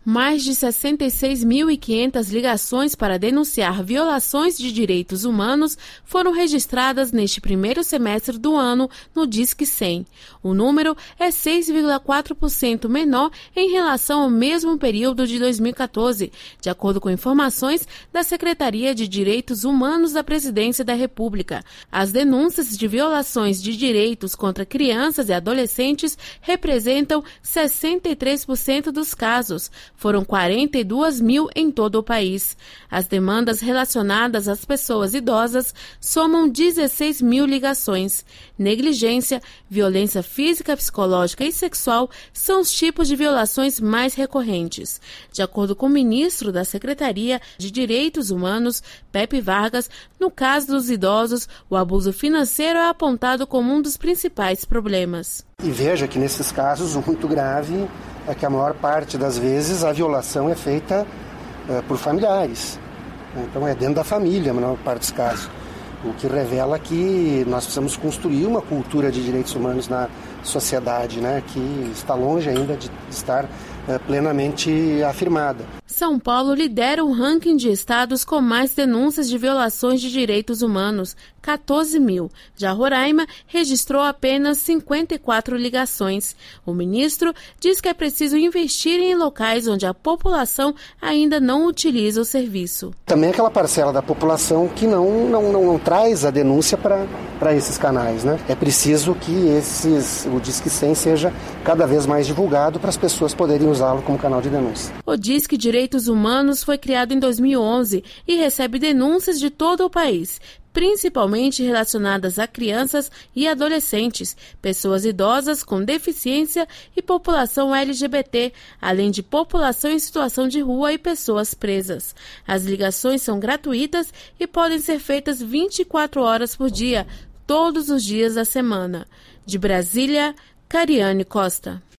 Mais de 66.500 ligações para denunciar violações de direitos humanos foram registradas neste primeiro semestre do ano no Disque 100. O número é 6,4% menor em relação ao mesmo período de 2014, de acordo com informações da Secretaria de Direitos Humanos da Presidência da República. As denúncias de violações de direitos contra crianças e adolescentes representam 63% dos casos. Foram 42 mil em todo o país. As demandas relacionadas às pessoas idosas somam 16 mil ligações. Negligência, violência física, psicológica e sexual são os tipos de violações mais recorrentes. De acordo com o ministro da Secretaria de Direitos Humanos, Pepe Vargas, no caso dos idosos, o abuso financeiro é apontado como um dos principais problemas. E veja que nesses casos o muito grave é que a maior parte das vezes a violação é feita por familiares. Então é dentro da família, a maior parte dos casos. O que revela que nós precisamos construir uma cultura de direitos humanos na sociedade, né, que está longe ainda de estar plenamente afirmada. São Paulo lidera o ranking de estados com mais denúncias de violações de direitos humanos, 14 mil. Já Roraima registrou apenas 54 ligações. O ministro diz que é preciso investir em locais onde a população ainda não utiliza o serviço. Também aquela parcela da população que não traz a denúncia para esses canais, né? É preciso que o Disque 100 seja cada vez mais divulgado para as pessoas poderem usá-lo como canal de denúncia. O Disque Direitos Humanos foi criado em 2011 e recebe denúncias de todo o país, principalmente relacionadas a crianças e adolescentes, pessoas idosas com deficiência e população LGBT, além de população em situação de rua e pessoas presas. As ligações são gratuitas e podem ser feitas 24 horas por dia, todos os dias da semana. De Brasília, Cariane Costa.